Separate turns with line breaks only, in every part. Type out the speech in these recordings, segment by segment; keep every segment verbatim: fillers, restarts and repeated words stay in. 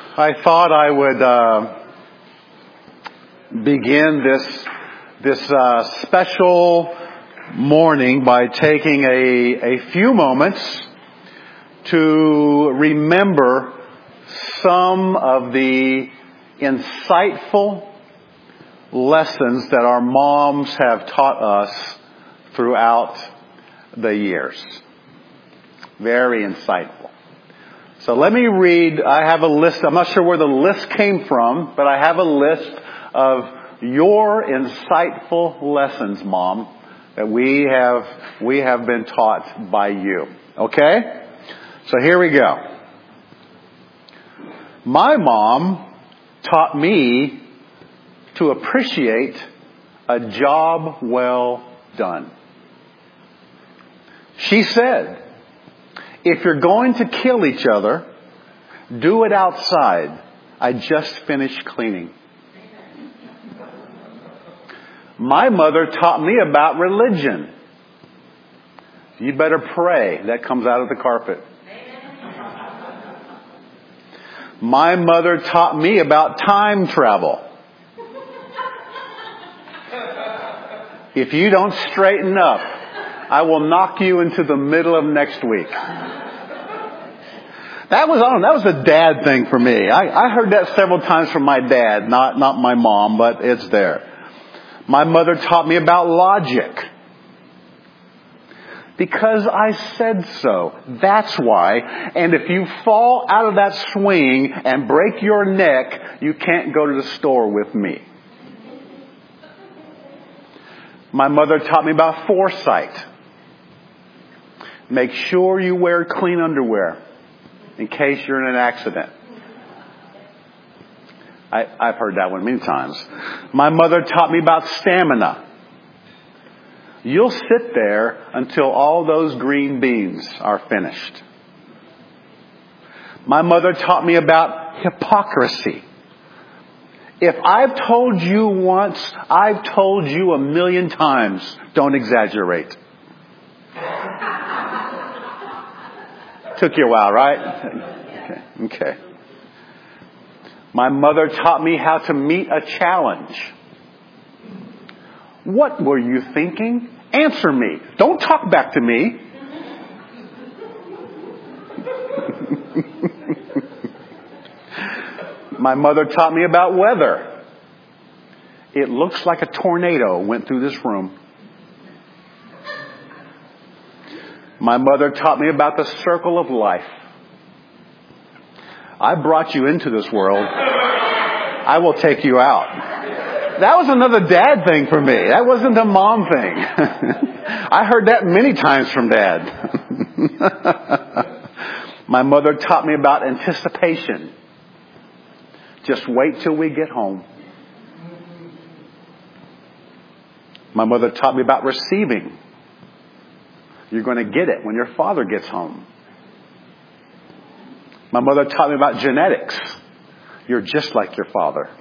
I thought I would uh, begin this this uh, special morning by taking a, a few moments to remember some of the insightful lessons that our moms have taught us throughout the years. Very insightful. So let me read, I have a list, I'm not sure where the list came from, but I have a list of your insightful lessons, Mom, that we have, we have been taught by you. Okay? So here we go. My mom taught me to appreciate a job well done. She said, if you're going to kill each other, do it outside. I just finished cleaning. My mother taught me about religion. You better pray. That comes out of the carpet. My mother taught me about time travel. If you don't straighten up, I will knock you into the middle of next week. That was, I don't know, that was a dad thing for me. I, I heard that several times from my dad, not, not my mom, but it's there. My mother taught me about logic. Because I said so. That's why. And if you fall out of that swing and break your neck, you can't go to the store with me. My mother taught me about foresight. Make sure you wear clean underwear in case you're in an accident. I, I've heard that one many times. My mother taught me about stamina. You'll sit there until all those green beans are finished. My mother taught me about hypocrisy. If I've told you once, I've told you a million times. Don't exaggerate. Took you a while, right? Okay. Okay. My mother taught me how to meet a challenge. What were you thinking? Answer me. Don't talk back to me. My mother taught me about weather. It looks like a tornado went through this room. My mother taught me about the circle of life. I brought you into this world. I will take you out. That was another dad thing for me. That wasn't a mom thing. I heard that many times from Dad. My mother taught me about anticipation. Just wait till we get home. My mother taught me about receiving. You're going to get it when your father gets home. My mother taught me about genetics. You're just like your father.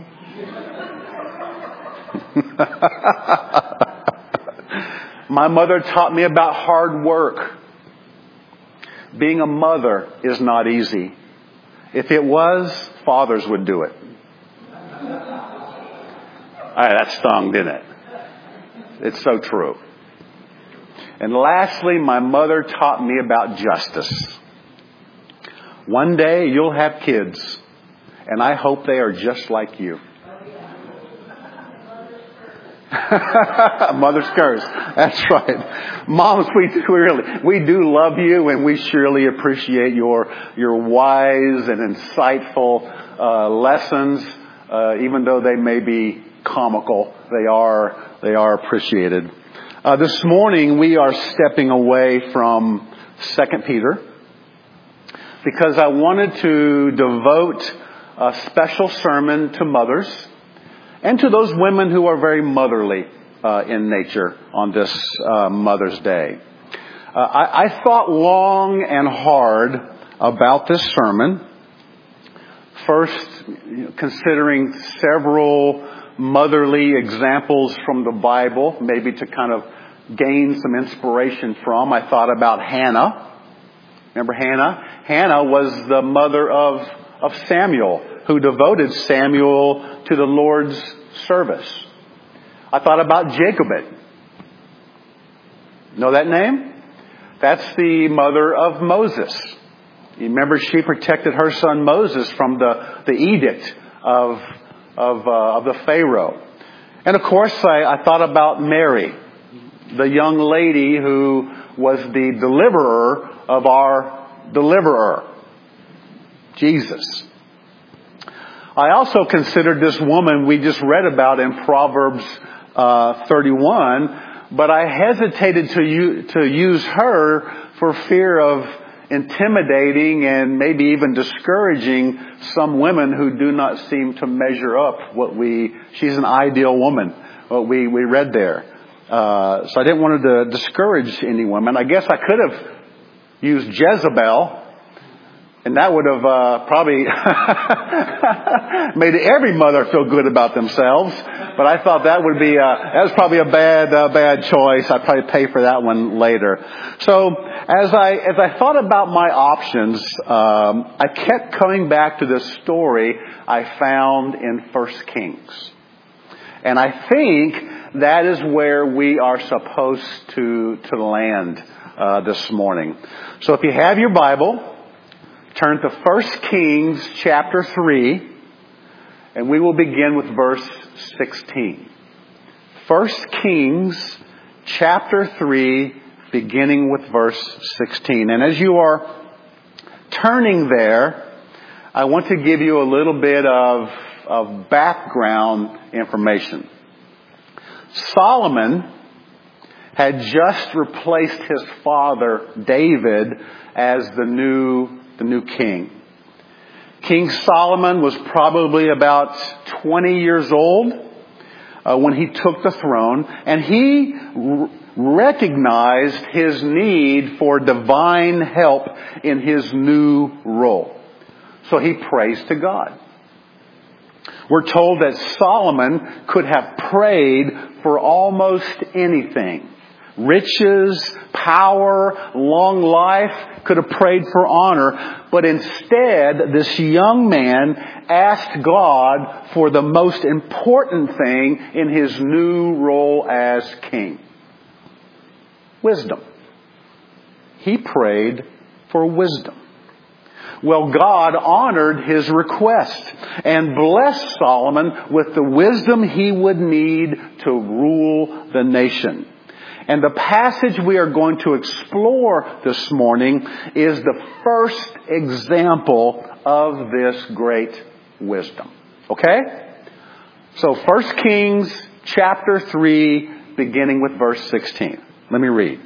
My mother taught me about hard work. Being a mother is not easy. If it was, fathers would do it. All right, that stung, didn't it? It's so true. And lastly, my mother taught me about justice. One day you'll have kids, and I hope they are just like you. Mother's curse. That's right. Moms, we do really, we do love you, and we surely appreciate your, your wise and insightful, uh, lessons, uh, even though they may be comical. They are, they are appreciated. Uh, this morning we are stepping away from Second Peter because I wanted to devote a special sermon to mothers and to those women who are very motherly uh, in nature on this uh, Mother's Day. Uh, I, I thought long and hard about this sermon. First, you know, considering several motherly examples from the Bible, maybe to kind of gain some inspiration from. I thought about Hannah. Remember Hannah? Hannah was the mother of, of Samuel, who devoted Samuel to the Lord's service. I thought about Jochebed. Know that name? That's the mother of Moses. You remember she protected her son Moses from the, the edict of, of, uh, of the Pharaoh. And of course, I, I thought about Mary, the young lady who was the deliverer of our deliverer, Jesus. I also considered this woman we just read about in Proverbs uh, thirty-one, but I hesitated to, u- to use her for fear of intimidating and maybe even discouraging some women who do not seem to measure up what we, she's an ideal woman, what we, we read there. Uh, so I didn't want to discourage any women. I guess I could have used Jezebel, and that would have uh, probably made every mother feel good about themselves. But I thought that would be uh, that was probably a bad uh, bad choice. I'd probably pay for that one later. So as I as I thought about my options, um, I kept coming back to this story I found in First Kings, and I think that is where we are supposed to to land uh, this morning. So if you have your Bible, turn to First Kings chapter three, and we will begin with verse sixteen. First Kings chapter three, beginning with verse sixteen. And as you are turning there, I want to give you a little bit of, of background information. Solomon had just replaced his father, David, as the new the new king. King Solomon was probably about twenty years old uh, when he took the throne, and he r- recognized his need for divine help in his new role. So he prays to God. We're told that Solomon could have prayed for almost anything. Riches, power, long life, could have prayed for honor. But instead, this young man asked God for the most important thing in his new role as king. Wisdom. He prayed for wisdom. Well, God honored his request and blessed Solomon with the wisdom he would need to rule the nation. And the passage we are going to explore this morning is the first example of this great wisdom. Okay? So First Kings chapter three, beginning with verse sixteen. Let me read.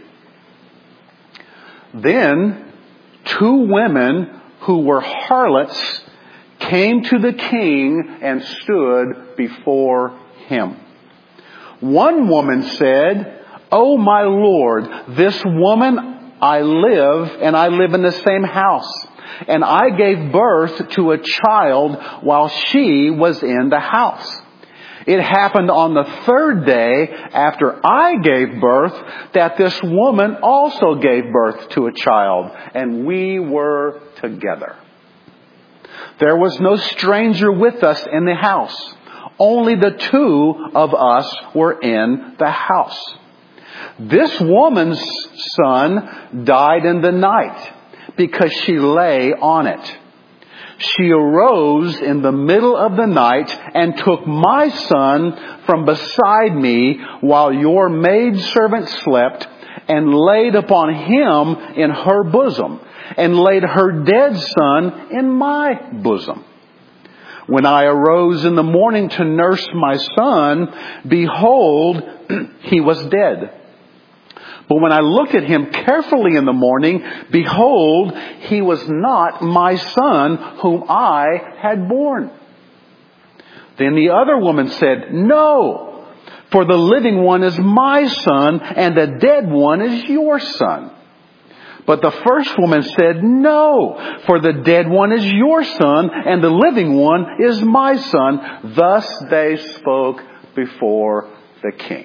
Then two women who were harlots came to the king and stood before him. One woman said, "Oh, my Lord, this woman I live, and I live in the same house. And I gave birth to a child while she was in the house. It happened on the third day after I gave birth that this woman also gave birth to a child, and we were together. There was no stranger with us in the house. Only the two of us were in the house. This woman's son died in the night because she lay on it. She arose in the middle of the night and took my son from beside me while your maidservant slept, and laid upon him in her bosom, and laid her dead son in my bosom. When I arose in the morning to nurse my son, behold, he was dead. But when I looked at him carefully in the morning, behold, he was not my son whom I had born." Then the other woman said, "No, for the living one is my son, and the dead one is your son." But the first woman said, "No, for the dead one is your son, and the living one is my son." Thus they spoke before the king.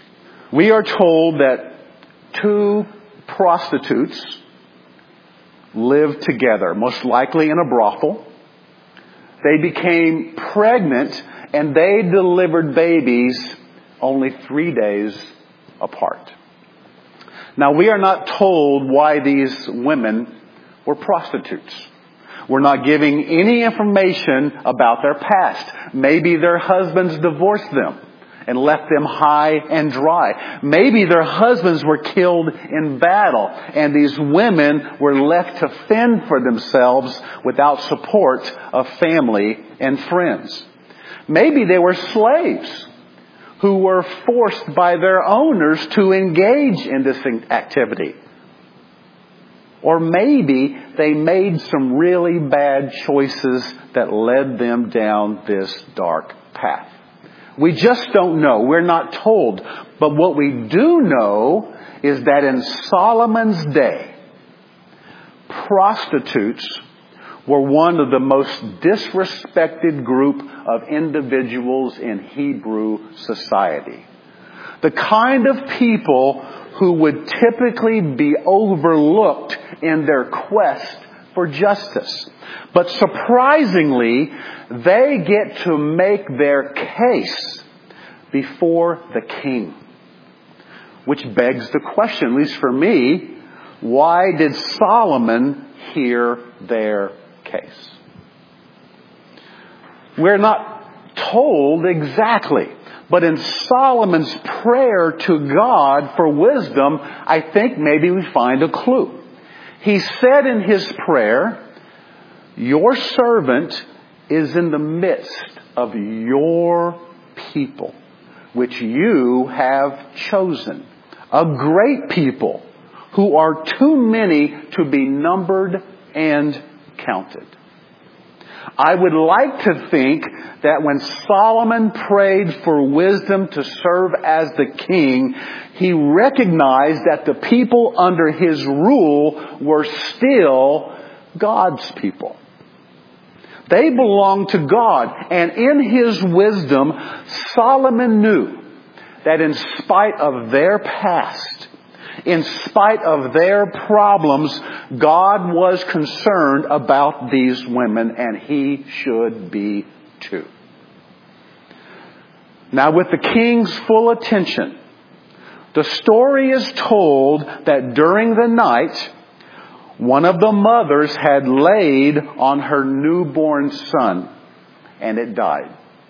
We are told that two prostitutes lived together, most likely in a brothel. They became pregnant and they delivered babies only three days apart. Now, we are not told why these women were prostitutes. We're not giving any information about their past. Maybe their husbands divorced them and left them high and dry. Maybe their husbands were killed in battle and these women were left to fend for themselves without support of family and friends. Maybe they were slaves who were forced by their owners to engage in this activity. Or maybe they made some really bad choices that led them down this dark path. We just don't know. We're not told. But what we do know is that in Solomon's day, prostitutes were one of the most disrespected group of individuals in Hebrew society. The kind of people who would typically be overlooked in their quest for justice. But surprisingly, they get to make their case before the king. Which begs the question, at least for me, why did Solomon hear their case? We're not told exactly. But in Solomon's prayer to God for wisdom, I think maybe we find a clue. He said in his prayer, "Your servant is in the midst of your people, which you have chosen, a great people who are too many to be numbered and counted." I would like to think that when Solomon prayed for wisdom to serve as the king, he recognized that the people under his rule were still God's people. They belonged to God. And in his wisdom, Solomon knew that in spite of their past, in spite of their problems, God was concerned about these women, and he should be too. Now, with the king's full attention, the story is told that during the night, one of the mothers had laid on her newborn son, and it died.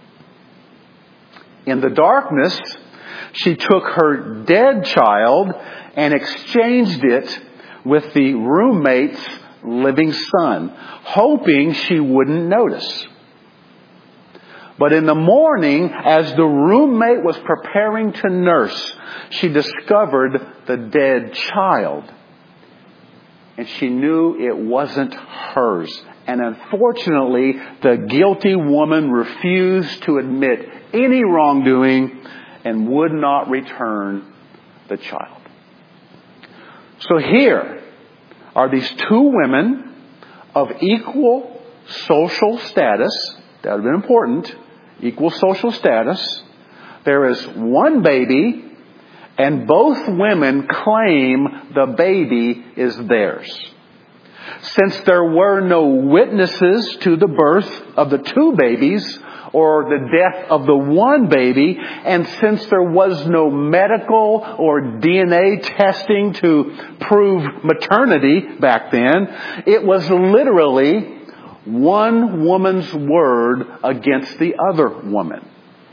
In the darkness, she took her dead child and exchanged it with the roommate's living son, hoping she wouldn't notice. But in the morning, as the roommate was preparing to nurse, she discovered the dead child. And she knew it wasn't hers. And unfortunately, the guilty woman refused to admit any wrongdoing and would not return the child. So here are these two women of equal social status. That would have been important. Equal social status. There is one baby, and both women claim the baby is theirs. Since there were no witnesses to the birth of the two babies or the death of the one baby, and since there was no medical or D N A testing to prove maternity back then, it was literally one woman's word against the other woman.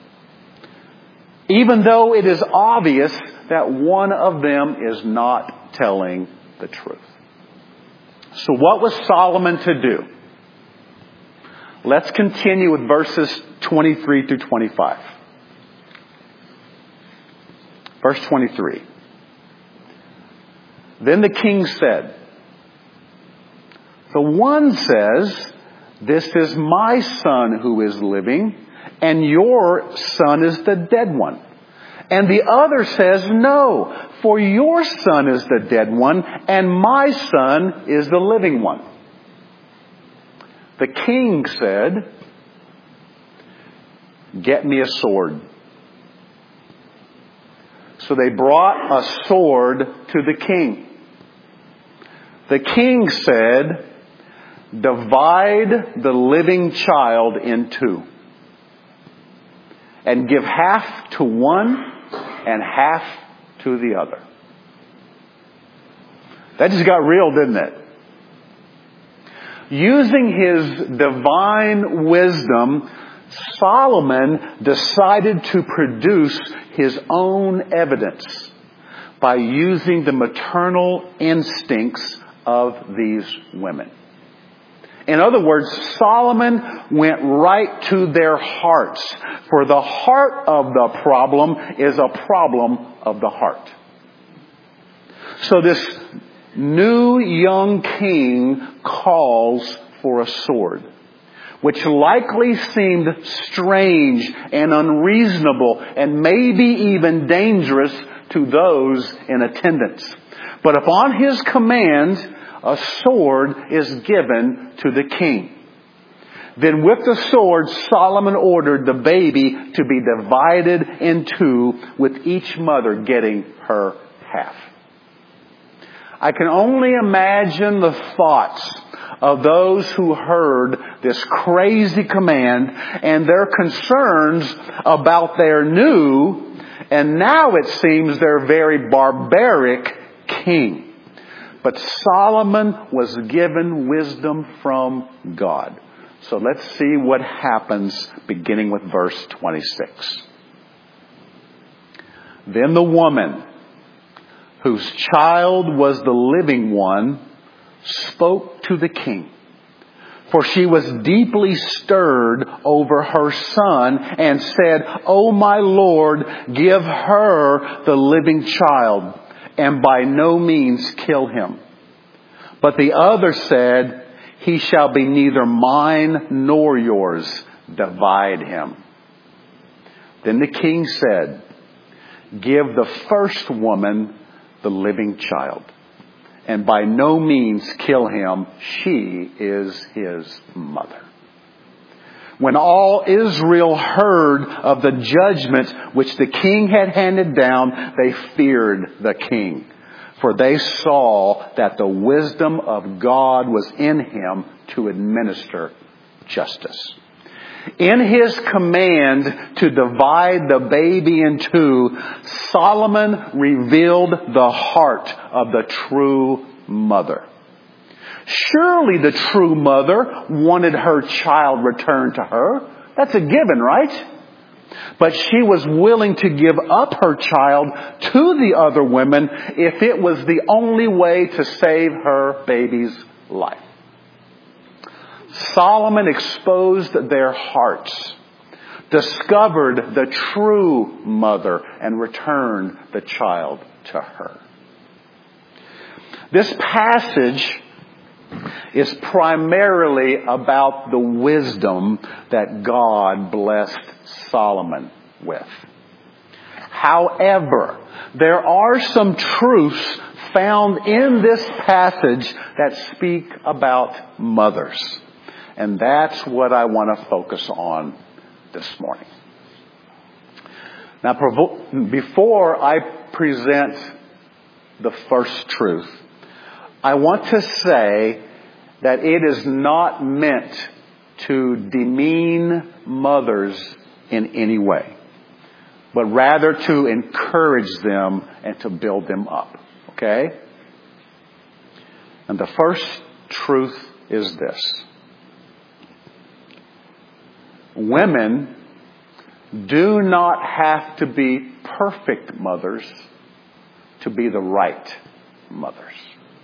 Even though it is obvious that one of them is not telling the truth. So what was Solomon to do? Let's continue with verses twenty-three through twenty-five. Verse twenty-three. Then the king said, the one says, "This is my son who is living, and your son is the dead one." And the other says, "No, for your son is the dead one, and my son is the living one." The king said, "Get me a sword." So they brought a sword to the king. The king said, divide the living child in two, and give half to one and half to the other. That just got real, didn't it? Using his divine wisdom, Solomon decided to produce his own evidence by using the maternal instincts of these women. In other words, Solomon went right to their hearts, for the heart of the problem is a problem of the heart. So this new young king calls for a sword, which likely seemed strange and unreasonable and maybe even dangerous to those in attendance. But upon his command, a sword is given to the king. Then with the sword, Solomon ordered the baby to be divided in two, with each mother getting her half. I can only imagine the thoughts of those who heard this crazy command and their concerns about their new, and now it seems their very barbaric king. But Solomon was given wisdom from God. So let's see what happens beginning with verse twenty-six. Then the woman, whose child was the living one, spoke to the king. For she was deeply stirred over her son and said, "O my Lord, give her the living child, and by no means kill him." But the other said, "He shall be neither mine nor yours. Divide him." Then the king said, "Give the first woman the living child, and by no means kill him. She is his mother." When all Israel heard of the judgment which the king had handed down, they feared the king, for they saw that the wisdom of God was in him to administer justice. In his command to divide the baby in two, Solomon revealed the heart of the true mother. Surely the true mother wanted her child returned to her. That's a given, right? But she was willing to give up her child to the other women if it was the only way to save her baby's life. Solomon exposed their hearts, discovered the true mother, and returned the child to her. This passage is primarily about the wisdom that God blessed Solomon with. However, there are some truths found in this passage that speak about mothers. And that's what I want to focus on this morning. Now, before I present the first truth, I want to say that it is not meant to demean mothers in any way, but rather to encourage them and to build them up. Okay? And the first truth is this. Women do not have to be perfect mothers to be the right mothers.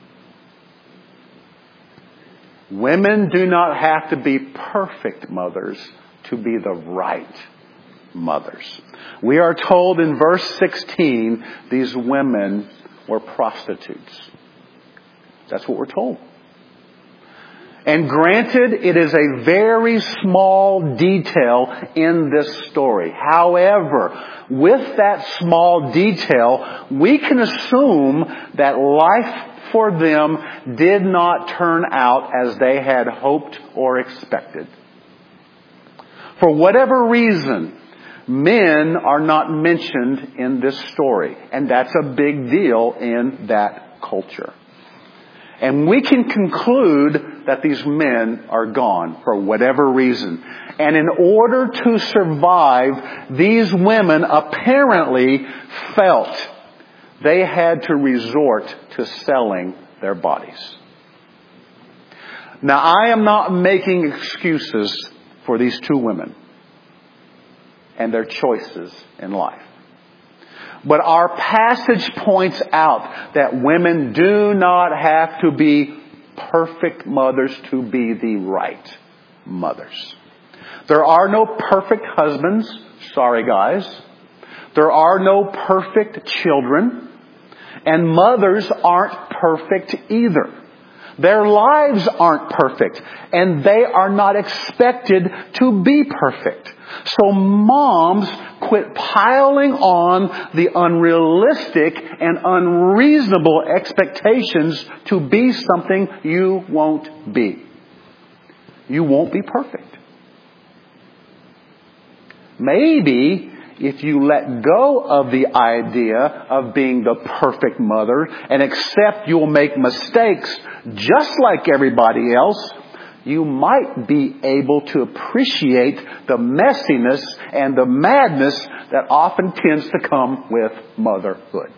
Women do not have to be perfect mothers to be the right mothers. We are told in verse sixteen, these women were prostitutes. That's what we're told. And granted, it is a very small detail in this story. However, with that small detail, we can assume that life for them did not turn out as they had hoped or expected. For whatever reason, men are not mentioned in this story. And that's a big deal in that culture. And we can conclude that these men are gone for whatever reason. And in order to survive, these women apparently felt they had to resort to selling their bodies. Now, I am not making excuses for these two women and their choices in life. But our passage points out that women do not have to be perfect mothers to be the right mothers. There are no perfect husbands. Sorry, guys. There are no perfect children. And mothers aren't perfect either. Their lives aren't perfect. And they are not expected to be perfect. So moms, quit piling on the unrealistic and unreasonable expectations to be something you won't be. You won't be perfect. Maybe if you let go of the idea of being the perfect mother and accept you'll make mistakes just like everybody else, you might be able to appreciate the messiness and the madness that often tends to come with motherhood.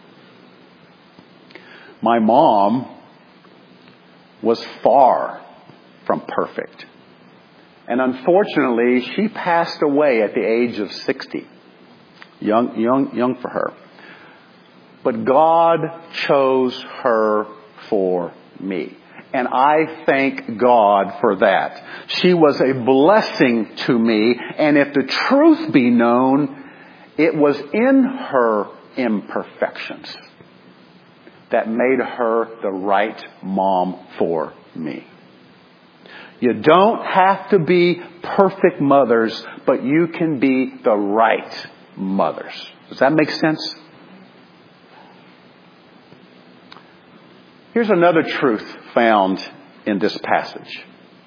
My mom was far from perfect. And unfortunately, she passed away at the age of sixty. Young, young, young for her. But God chose her for me. And I thank God for that. She was a blessing to me. And if the truth be known, it was in her imperfections that made her the right mom for me. You don't have to be perfect mothers, but you can be the right mothers. Does that make sense? Here's another truth found in this passage.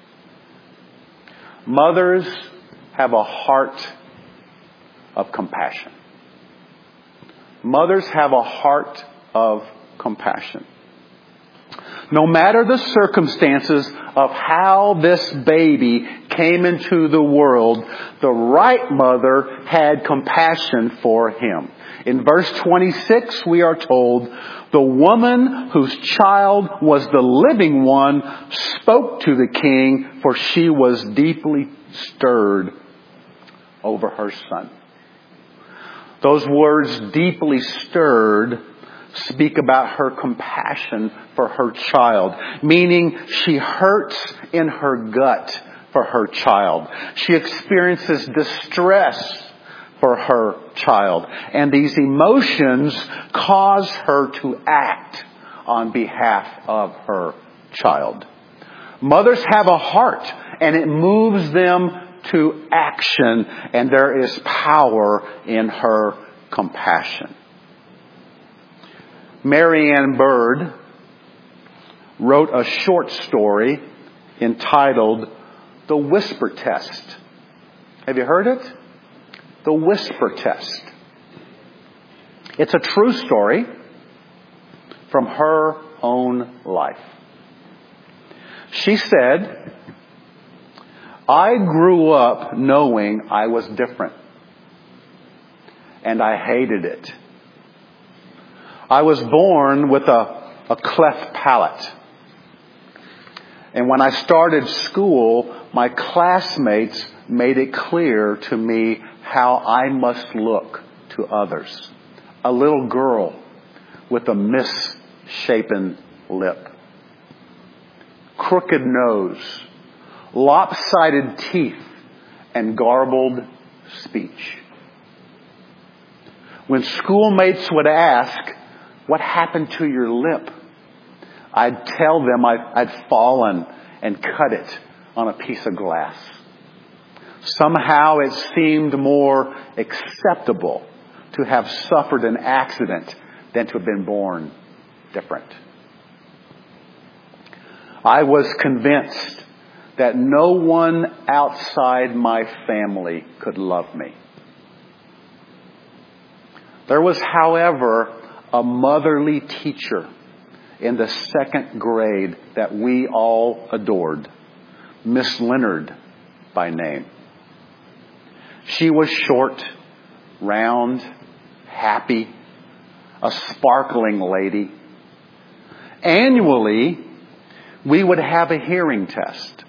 Mothers have a heart of compassion. Mothers have a heart of compassion. No matter the circumstances of how this baby came into the world, the right mother had compassion for him. In verse twenty-six, we are told, the woman whose child was the living one spoke to the king, for she was deeply stirred over her son. Those words, deeply stirred, speak about her compassion for her child, meaning she hurts in her gut for her child. She experiences distress for her child. And these emotions cause her to act on behalf of her child. Mothers have a heart, and it moves them to action, and there is power in her compassion. Mary Ann Bird wrote a short story entitled The Whisper Test. Have you heard it? The Whisper Test. It's a true story from her own life. She said, I grew up knowing I was different, and I hated it. I was born with a, a cleft palate. And when I started school, my classmates made it clear to me how I must look to others. A little girl with a misshapen lip, crooked nose, lopsided teeth, and garbled speech. When schoolmates would ask, what happened to your lip? I'd tell them I'd, I'd fallen and cut it on a piece of glass. Somehow it seemed more acceptable to have suffered an accident than to have been born different. I was convinced that no one outside my family could love me. There was, however, a motherly teacher in the second grade that we all adored, Miss Leonard by name. She was short, round, happy, a sparkling lady. Annually, we would have a hearing test.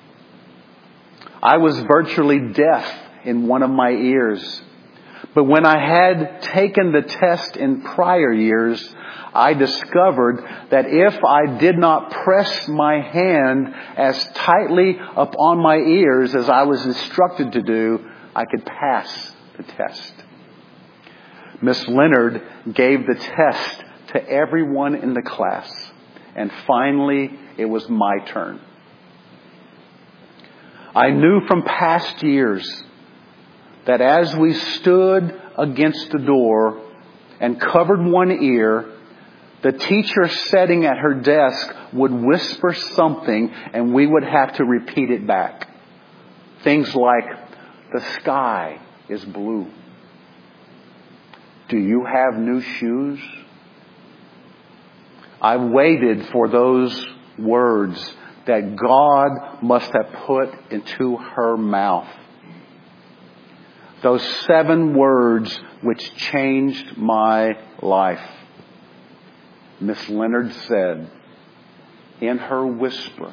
I was virtually deaf in one of my ears. But when I had taken the test in prior years, I discovered that if I did not press my hand as tightly upon my ears as I was instructed to do, I could pass the test. Miss Leonard gave the test to everyone in the class. And finally, it was my turn. I knew from past years that as we stood against the door and covered one ear, the teacher sitting at her desk would whisper something and we would have to repeat it back. Things like, the sky is blue. Do you have new shoes? I waited for those words that God must have put into her mouth. Those seven words which changed my life. Miss Leonard said in her whisper,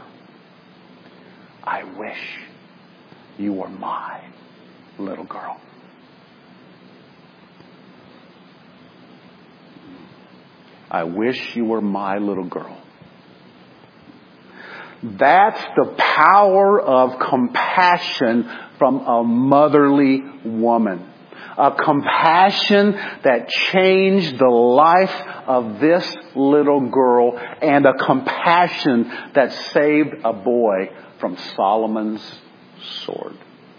I wish you were my little girl. I wish you were my little girl. That's the power of compassion from a motherly woman. A compassion that changed the life of this little girl, and a compassion that saved a boy from Solomon's sword.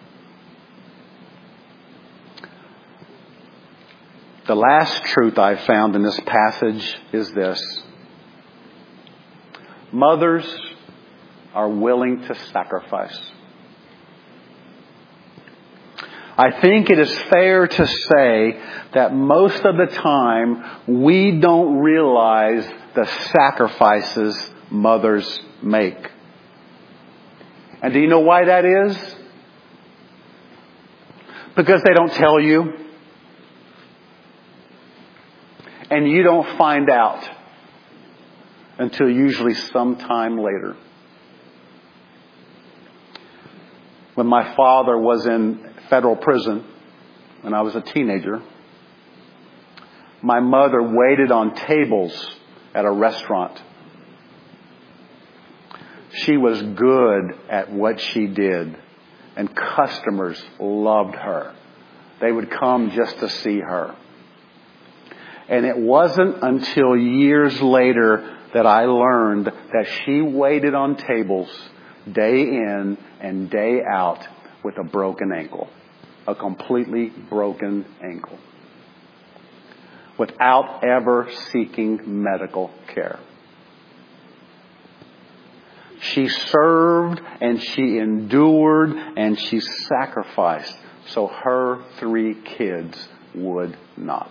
The last truth I found in this passage is this. Mothers are willing to sacrifice. I think it is fair to say that most of the time we don't realize the sacrifices mothers make. And do you know why that is? Because they don't tell you. And you don't find out until usually sometime later. When my father was in federal prison, when I was a teenager, my mother waited on tables at a restaurant. She was good at what she did, and customers loved her. They would come just to see her. And it wasn't until years later that I learned that she waited on tables day in and day out with a broken ankle. A completely broken ankle. Without ever seeking medical care. She served and she endured and she sacrificed so her three kids would not.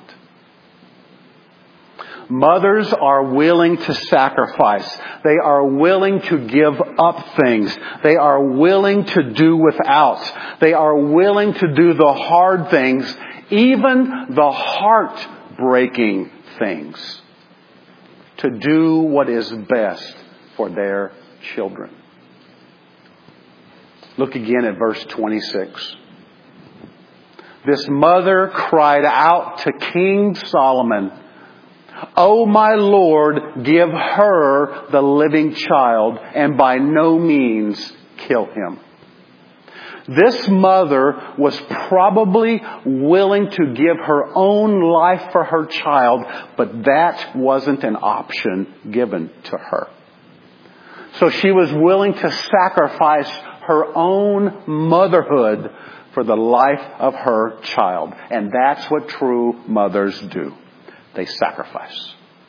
Mothers are willing to sacrifice. They are willing to give up things. They are willing to do without. They are willing to do the hard things, even the heart-breaking things, to do what is best for their children. Look again at verse twenty-six. This mother cried out to King Solomon, "O my Lord, give her the living child, and by no means kill him." This mother was probably willing to give her own life for her child, but that wasn't an option given to her. So she was willing to sacrifice her own motherhood for the life of her child. And that's what true mothers do. They sacrifice.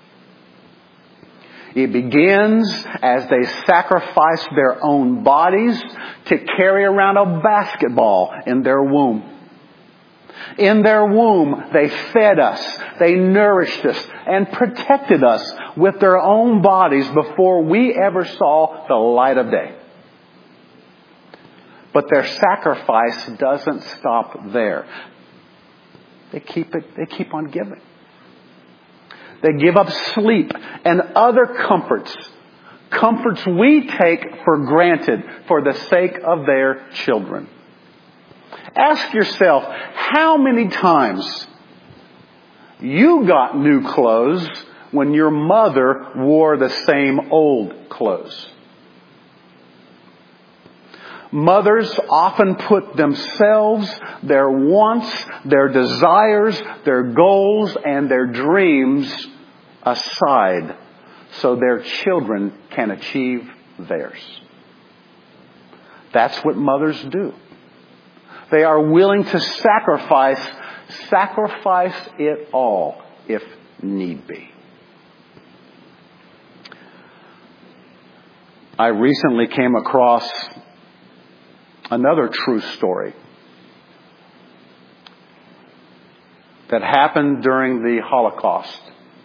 It begins as they sacrifice their own bodies to carry around a basketball in their womb. In their womb, they fed us, they nourished us, and protected us with their own bodies before we ever saw the light of day. But their sacrifice doesn't stop there. They keep it, they keep on giving. They give up sleep and other comforts, comforts we take for granted for the sake of their children. Ask yourself, how many times you got new clothes when your mother wore the same old clothes? Mothers often put themselves, their wants, their desires, their goals, and their dreams aside so their children can achieve theirs. That's what mothers do. They are willing to sacrifice, sacrifice it all if need be. I recently came across another true story that happened during the Holocaust.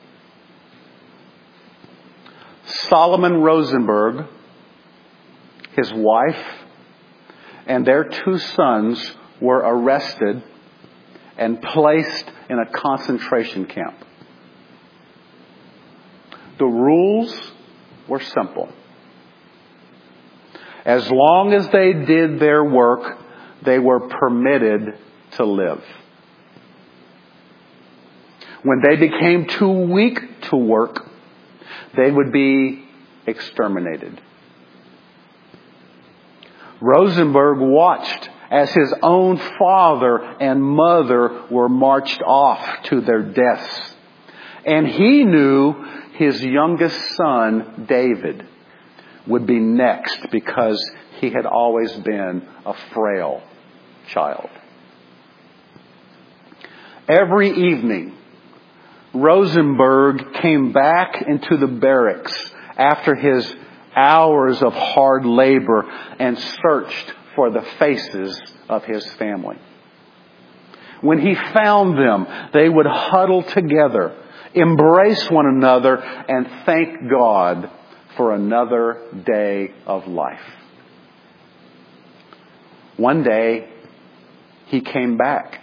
Solomon Rosenberg, his wife, and their two sons were arrested and placed in a concentration camp. The rules were simple. As long as they did their work, they were permitted to live. When they became too weak to work, they would be exterminated. Rosenberg watched as his own father and mother were marched off to their deaths. And he knew his youngest son, David, would be next because he had always been a frail child. Every evening, Rosenberg came back into the barracks after his hours of hard labor and searched for the faces of his family. When he found them, they would huddle together, embrace one another, and thank God for another day of life. One day, he came back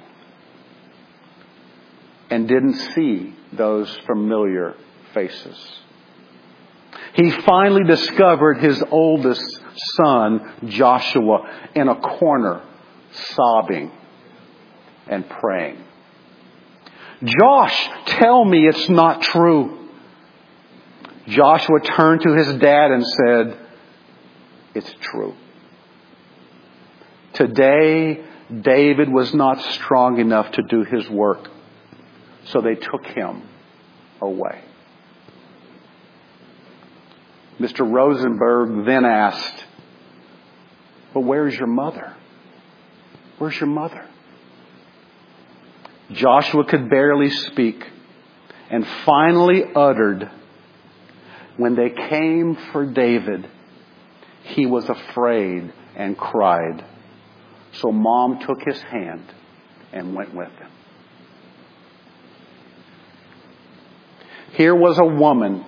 and didn't see those familiar faces. He finally discovered his oldest son, Joshua, in a corner, sobbing and praying. "Josh, tell me it's not true." Joshua turned to his dad and said, "It's true." Today, David was not strong enough to do his work, so they took him away. Mister Rosenberg then asked, "But where's your mother? Where's your mother?" Joshua could barely speak and finally uttered, "When they came for David, he was afraid and cried. So Mom took his hand and went with him." Here was a woman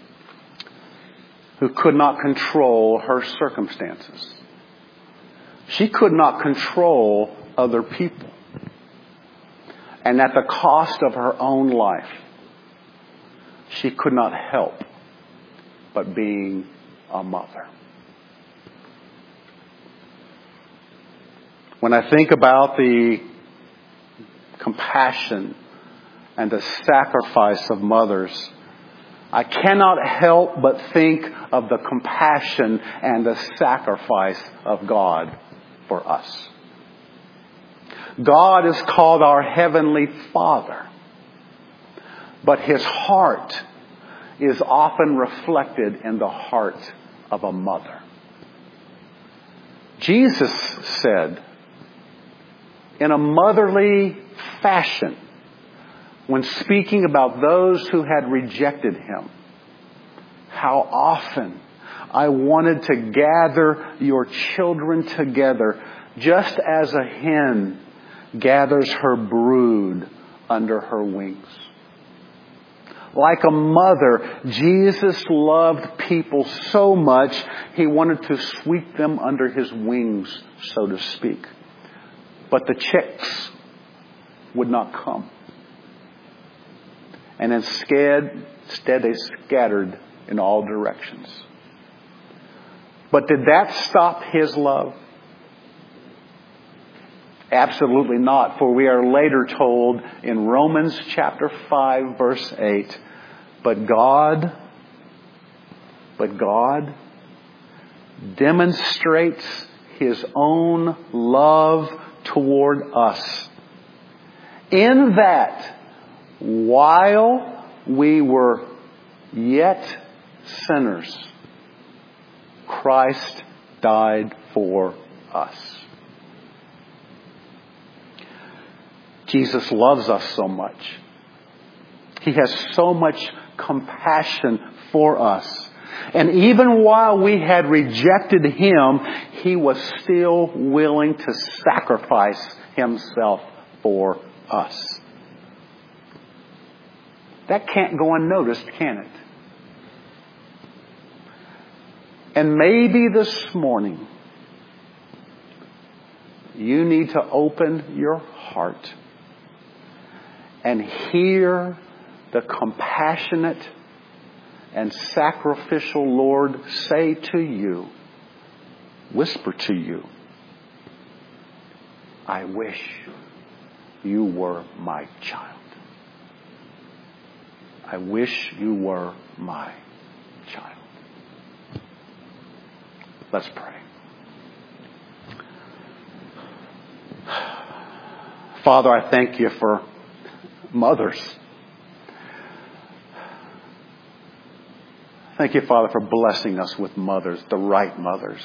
who could not control her circumstances. She could not control other people. And at the cost of her own life, she could not help but being a mother. When I think about the compassion and the sacrifice of mothers, I cannot help but think of the compassion and the sacrifice of God for us. God is called our Heavenly Father, but His heart is often reflected in the heart of a mother. Jesus said, in a motherly fashion, when speaking about those who had rejected Him, "How often I wanted to gather your children together, just as a hen gathers her brood under her wings. Like a mother, Jesus loved people so much, He wanted to sweep them under His wings, so to speak. But the chicks would not come. And instead, instead they scattered in all directions. But did that stop His love? Absolutely not, for we are later told in Romans chapter five, verse eight, but God, but God demonstrates His own love toward us in that while we were yet sinners, Christ died for us. Jesus loves us so much. He has so much compassion for us. And even while we had rejected Him, He was still willing to sacrifice Himself for us. That can't go unnoticed, can it? And maybe this morning, you need to open your heart and hear the compassionate and sacrificial Lord say to you, whisper to you, I wish you were my child. I wish you were my child. Let's pray. Father, I thank you for mothers. Thank you, Father, for blessing us with mothers, the right mothers.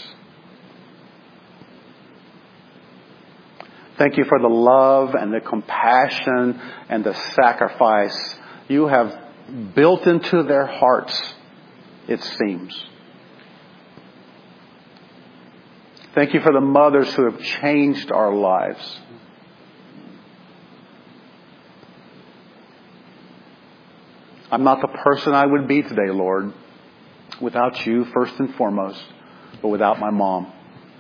Thank you for the love and the compassion and the sacrifice you have built into their hearts, it seems. Thank you for the mothers who have changed our lives. I'm not the person I would be today, Lord, without you first and foremost, but without my mom.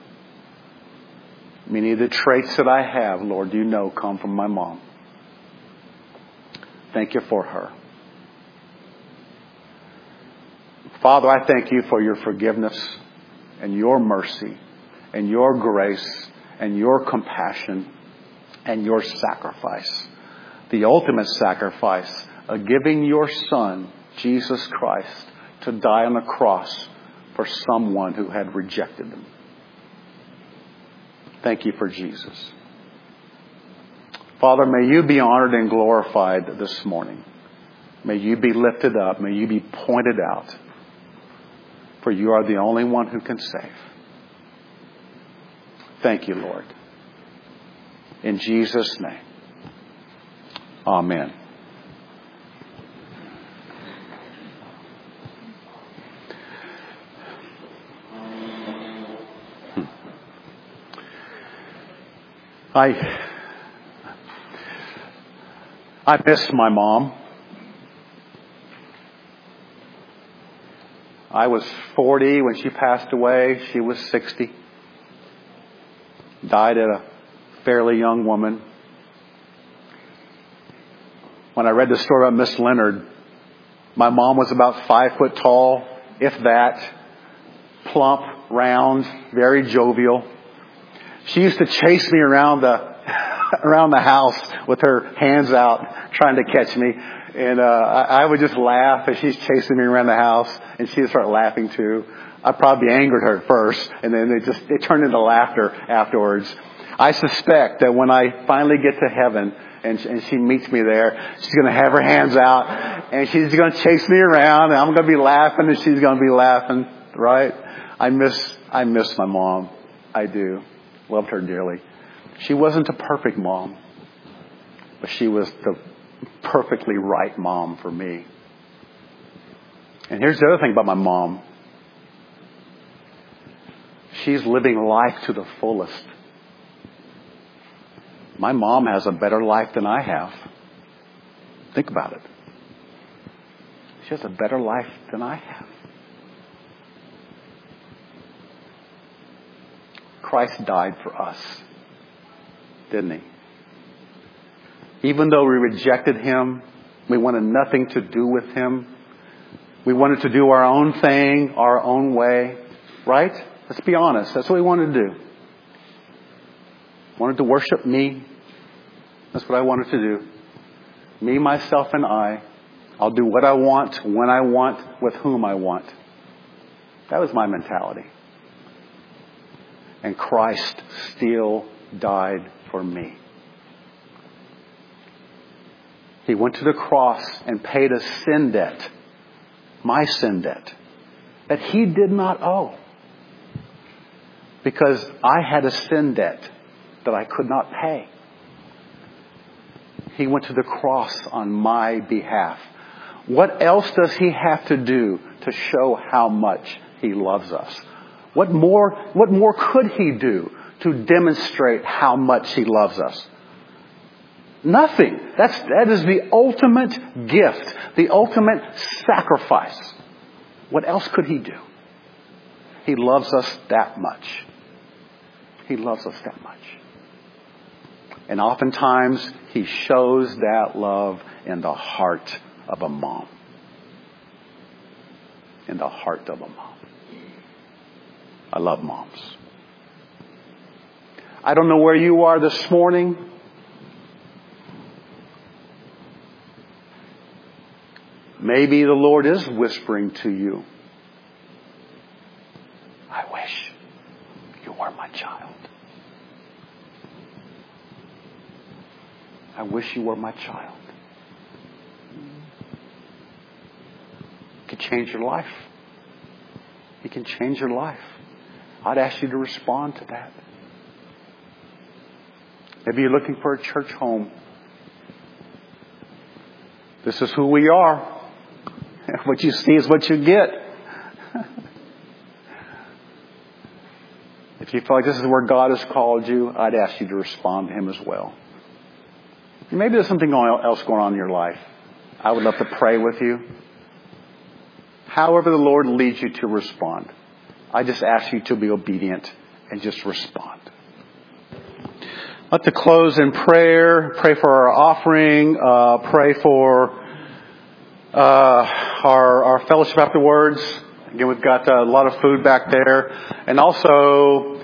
Many of the traits that I have, Lord, you know, come from my mom. Thank you for her. Father, I thank you for your forgiveness and your mercy and your grace and your compassion and your sacrifice. The ultimate sacrifice of giving your Son, Jesus Christ, to die on a cross for someone who had rejected him. Thank you for Jesus. Father, may you be honored and glorified this morning. May you be lifted up. May you be pointed out. For you are the only one who can save. Thank you, Lord. In Jesus' name. Amen. I I miss my mom. I was forty when she passed away. She was sixty. Died at a fairly young woman. When I read the story about Miss Leonard, my mom was about five foot tall, if that, plump, round, very jovial. She used to chase me around the around the house with her hands out, trying to catch me. And uh, I, I would just laugh as she's chasing me around the house, and she'd start laughing too. I probably angered her at first, and then it just it turned into laughter afterwards. I suspect that when I finally get to heaven and, and she meets me there, she's going to have her hands out, and she's going to chase me around, and I'm going to be laughing, and she's going to be laughing. Right? I miss I miss my mom. I do. Loved her dearly. She wasn't a perfect mom, but she was the perfectly right mom for me. And here's the other thing about my mom. She's living life to the fullest. My mom has a better life than I have. Think about it. She has a better life than I have. Christ died for us, didn't he? Even though we rejected him, we wanted nothing to do with him. We wanted to do our own thing, our own way. Right? Let's be honest. That's what we wanted to do. Wanted to worship me. That's what I wanted to do. Me, myself, and I. I'll do what I want, when I want, with whom I want. That was my mentality. And Christ still died for me. He went to the cross and paid a sin debt. My sin debt. That he did not owe. Because I had a sin debt that I could not pay. He went to the cross on my behalf. What else does he have to do to show how much he loves us? What more, what more could he do to demonstrate how much he loves us? Nothing. That's, that is the ultimate gift, the ultimate sacrifice. What else could he do? He loves us that much. He loves us that much. And oftentimes, he shows that love in the heart of a mom. In the heart of a mom. I love moms. I don't know where you are this morning. Maybe the Lord is whispering to you, I wish you were my child. I wish you were my child. It could change your life. It can change your life. I'd ask you to respond to that. Maybe you're looking for a church home. This is who we are. What you see is what you get. If you feel like this is where God has called you, I'd ask you to respond to him as well. Maybe there's something else going on in your life. I would love to pray with you. However the Lord leads you to respond. I just ask you to be obedient and just respond. I'd like to close in prayer. Pray for our offering. Uh, pray for uh, our, our fellowship afterwards. Again, we've got a lot of food back there. And also,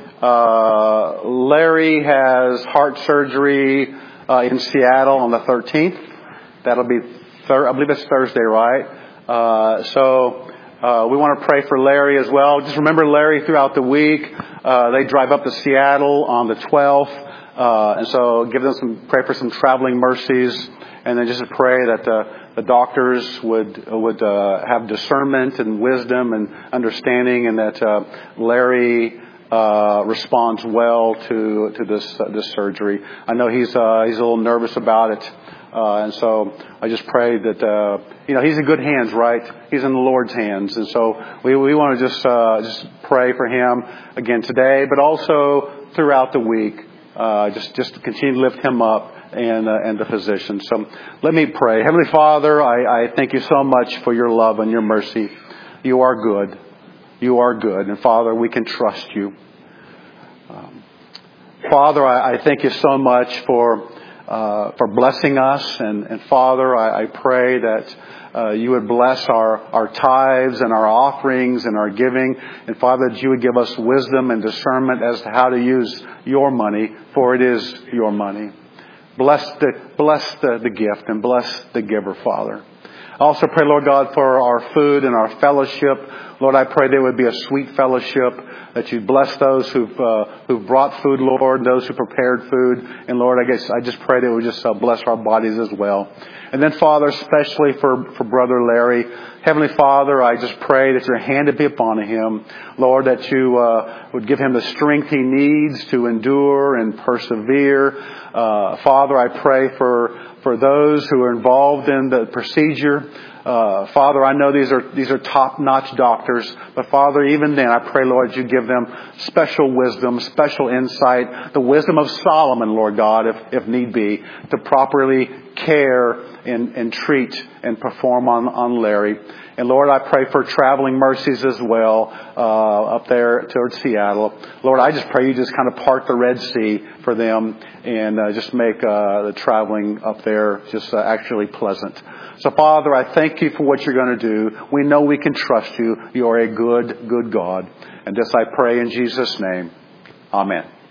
uh, Larry has heart surgery uh, in Seattle on the thirteenth. That'll be, thir- I believe it's Thursday, right? Uh, so, uh, we want to pray for Larry as well. Just remember Larry throughout the week. Uh, they drive up to Seattle on the twelfth. Uh, and so give them some, pray for some traveling mercies. And then just pray that the, the doctors would, would, uh, have discernment and wisdom and understanding, and that, uh, Larry, uh, responds well to, to this, uh, this surgery. I know he's, uh, he's a little nervous about it. Uh, and so I just pray that, uh, you know, he's in good hands, right? He's in the Lord's hands. And so we, we want to just, uh, just pray for him again today, but also throughout the week. Uh, just, just continue to lift him up and, uh, and the physician. So let me pray. Heavenly Father, I, I thank you so much for your love and your mercy. You are good. You are good. And Father, we can trust you. Um, Father, I, I thank you so much for, uh, for blessing us. And, and Father, I, I pray that Uh, you would bless our, our tithes and our offerings and our giving. And Father, that you would give us wisdom and discernment as to how to use your money, for it is your money. Bless the, bless the, the gift and bless the giver, Father. I also pray, Lord God, for our food and our fellowship. Lord, I pray there would be a sweet fellowship, that you'd bless those who've, uh, who've brought food, Lord, and those who prepared food. And Lord, I guess I just pray that it would just uh, bless our bodies as well. And then, Father, especially for, for Brother Larry, Heavenly Father, I just pray that your hand would be upon him. Lord, that you uh, would give him the strength he needs to endure and persevere. Uh, Father, I pray for, for those who are involved in the procedure. Uh, Father, I know these are, these are top-notch doctors, but Father, even then, I pray, Lord, you give them special wisdom, special insight, the wisdom of Solomon, Lord God, if, if need be, to properly care and, and treat and perform on, on Larry. And Lord, I pray for traveling mercies as well, uh, up there towards Seattle. Lord, I just pray you just kind of part the Red Sea for them and uh, just make uh, the traveling up there just uh, actually pleasant. So Father, I thank you for what you're going to do. We know we can trust you. You are a good, good God. And this I pray in Jesus' name. Amen.